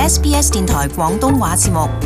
SBS 電台廣東話節目。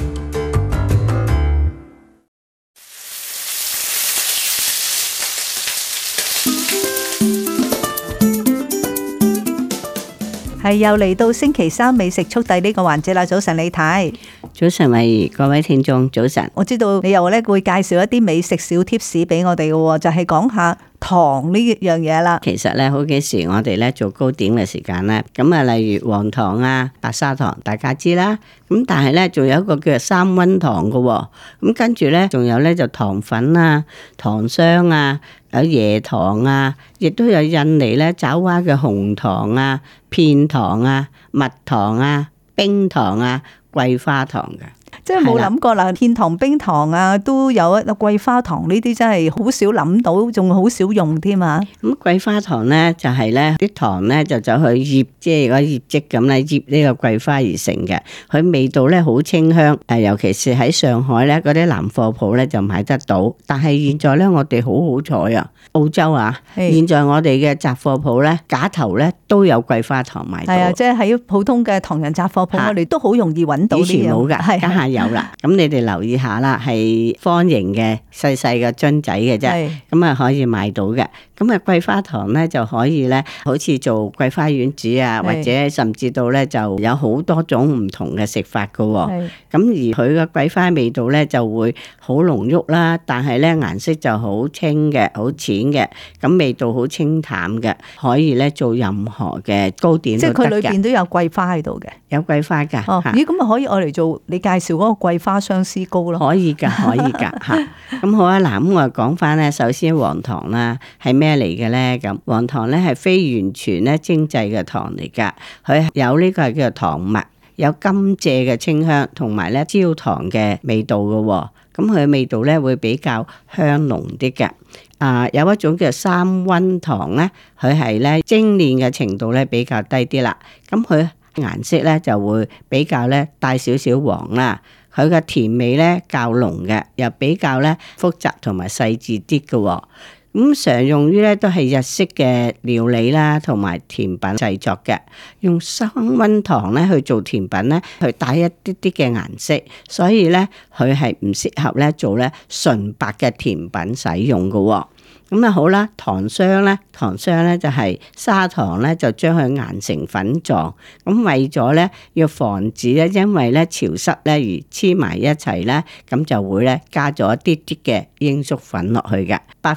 係又嚟到星期三美食速遞呢個環節啦！早晨李太， 早晨慧怡，各位聽眾早晨。 我知道你又咧會介紹一啲美食小貼士俾我哋嘅，就係講下糖呢樣嘢啦。 其實咧，好幾時我哋咧做糕點嘅時間咧，咁啊，例如黃糖啊、白砂糖，大家知啦。咁但係咧，仲有一個叫做三溫糖嘅，咁跟住咧，仲有咧就糖粉啊、糖霜啊、有椰糖啊，亦都有印尼咧爪哇嘅紅糖啊、片糖啊、蜜糖啊、冰糖啊、桂花糖嘅。 即係冇諗過啦，片糖、冰糖啊，都有一桂花糖呢啲，真係好少諗到，仲好少用添啊！ 咁桂花糖咧就係咧啲糖咧就走去醃，即係如果醃漬咁咧醃呢個桂花而成嘅，佢味道咧好清香。尤其是喺上海咧嗰啲南貨鋪咧就買得到，但係現在咧我哋好好彩啊！澳洲啊，現在我哋嘅雜貨鋪咧架頭咧都有桂花糖賣到。 係啊，即係喺普通嘅唐人雜貨鋪，我哋都好容易揾到呢樣。以前冇㗎，家下有啦。咁你哋留意下啦，係方形嘅細細嘅樽仔嘅啫，咁啊可以買到嘅。咁啊桂花糖咧就可以咧，好似做桂花丸子啊，或者甚至到咧就有好多種唔同嘅食法噶。咁而佢嘅桂花味道咧就會好濃郁啦，但係咧顏色就好清嘅，好淺嘅，咁味道好清淡嘅，可以咧做任何嘅糕點都得嘅。即係佢裏邊都有桂花喺度嘅，有桂花噶。 咦，咁啊可以愛嚟做你介紹嗰個桂花相思糕咯？ 可以噶，可以噶吓。咁好啊，嗱，咁我講翻咧，首先黃糖啦，係咩嚟嘅咧？咁黃糖咧係非完全咧精製嘅糖嚟噶，佢有呢個係叫做糖蜜，有甘蔗嘅清香，同埋咧焦糖嘅味道嘅。咁佢嘅味道咧會比較香濃啲嘅。有一種叫三溫糖咧，佢係咧精煉嘅程度咧比較低啲啦。咁佢顏色咧就會比較咧帶少少黃啦。佢嘅甜味咧較濃嘅，又比較咧複雜同埋細緻啲嘅。咁常用於咧都係日式嘅料理啦，同埋甜品製作嘅。用三溫糖咧去做甜品咧，去帶一啲啲嘅顏色，所以咧佢係唔適合咧做咧純白嘅甜品使用嘅。咁啊好啦，糖霜咧就係砂糖咧就將佢研成粉狀，咁為咗咧要防止咧因為咧潮濕咧而黐埋一齊咧，咁就會咧加咗一啲啲嘅鷹粟粉落去嘅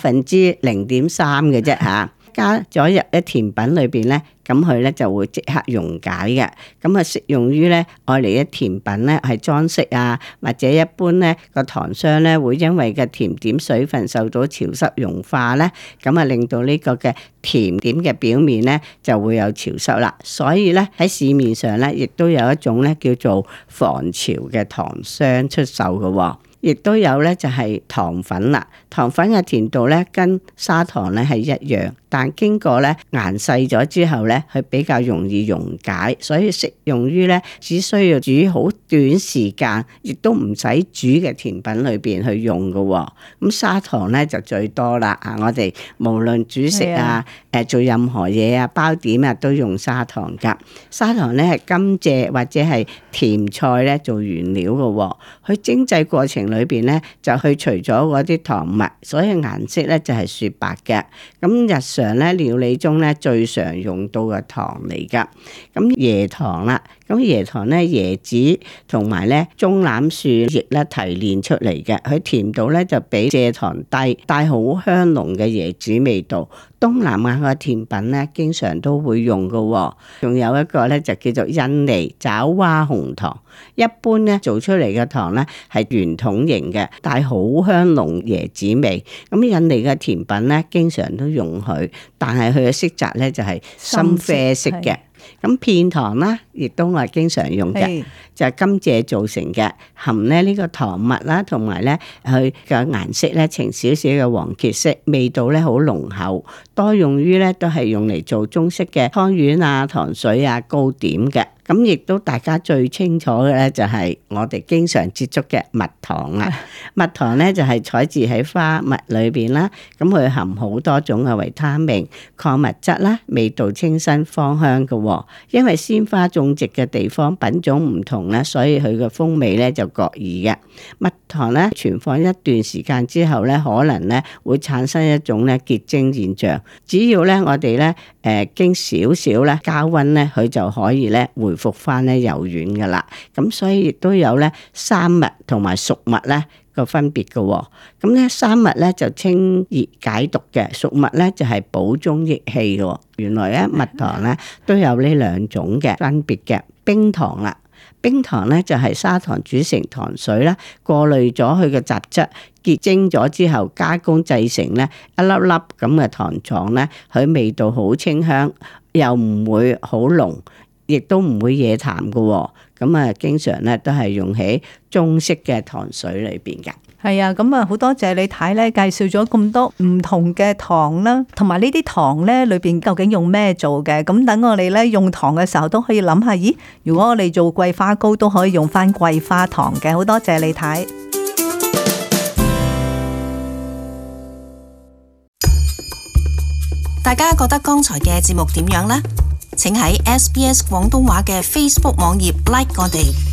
，0.3%嘅啫吓。加咗入一甜品裏邊咧，咁佢咧就會即刻溶解嘅。咁啊適用於咧愛嚟一甜品咧係裝飾啊，或者一般咧個糖霜咧會因為嘅甜點水分受到潮濕溶化咧，咁啊令到呢個嘅甜點嘅表面咧就會有潮濕啦。所以咧喺市面上咧亦都有一種咧叫做防潮嘅糖霜出售嘅。亦都有咧就係糖粉啦，糖粉嘅甜度咧跟砂糖咧係一樣，但經過咧研細咗之後咧，佢比較容易溶解，所以適用於咧只需要煮好短時間，亦都唔使煮嘅甜品裏邊去用嘅。咁砂糖咧就最多啦，我哋無論煮食啊、做任何嘢啊、包點啊都用砂糖噶。砂糖咧係甘蔗或者係甜菜咧做原料嘅，佢精製過程裏邊咧就去除咗嗰啲糖蜜，所以顏色咧就係雪白嘅。咁日常咧料理中咧最常用到嘅糖嚟噶。咁椰糖啦，咁椰糖咧椰子同埋咧棕欖樹葉咧提煉出嚟嘅，佢甜度咧就比蔗糖低，帶好香濃嘅椰子味道。東南亞嘅甜品咧經常都會用嘅，仲有一個咧就叫做印尼爪哇紅糖。一般咧做出嚟嘅糖咧係圓筒形嘅，帶好香濃椰子味。咁印尼嘅甜品咧經常都用佢，但係佢嘅色澤咧就係深啡色嘅。咁片糖啦，亦都係經常用嘅，就係甘蔗做成嘅，含咧呢個糖蜜啦，同埋咧佢嘅顏色咧呈少少嘅黃褐色，味道咧好濃厚，多用於咧都係用嚟做中式嘅湯圓啊、糖水啊、糕點嘅。咁亦都大家最清楚嘅咧，就係我哋經常接觸嘅蜜糖啦。蜜糖咧就係採自喺花蜜裏邊啦，咁佢含好多種嘅維他命、礦物質啦，味道清新芳香嘅。因為鮮花種種植嘅地方品種唔同咧，所以佢嘅風味咧就各異嘅。蜜糖咧存放一段時間之後咧，可能咧會產生一種咧結晶現象。只要咧我哋咧經少少咧加溫咧，佢就可以咧回復翻咧柔軟噶啦。咁所以亦都有咧生蜜同埋熟蜜咧個分別嘅喎。咁咧生蜜咧就清熱解毒嘅，熟蜜咧就係補中益氣嘅。原來咧蜜糖咧都有呢兩種嘅分別嘅。冰糖啦，冰糖咧就係砂糖煮成糖水啦，過濾咗佢嘅雜質，結晶咗之後加工製成咧一粒粒咁嘅糖狀咧，佢味道好清香，又唔會好濃，亦都唔會惹痰嘅。咁啊，經常咧都係用喺中式嘅糖水裏邊嘅。 係啊，咁啊好多謝李太咧介紹咗咁多唔同嘅糖啦，同埋呢啲糖咧裏邊究竟用咩做嘅？咁等我哋咧用糖嘅時候都可以諗下，咦？如果我哋做桂花糕都可以用翻桂花糖嘅。好多謝李太。 大家覺得剛才嘅節目點樣呢？請喺SBS 廣東話嘅 Facebook 網頁 like 我哋。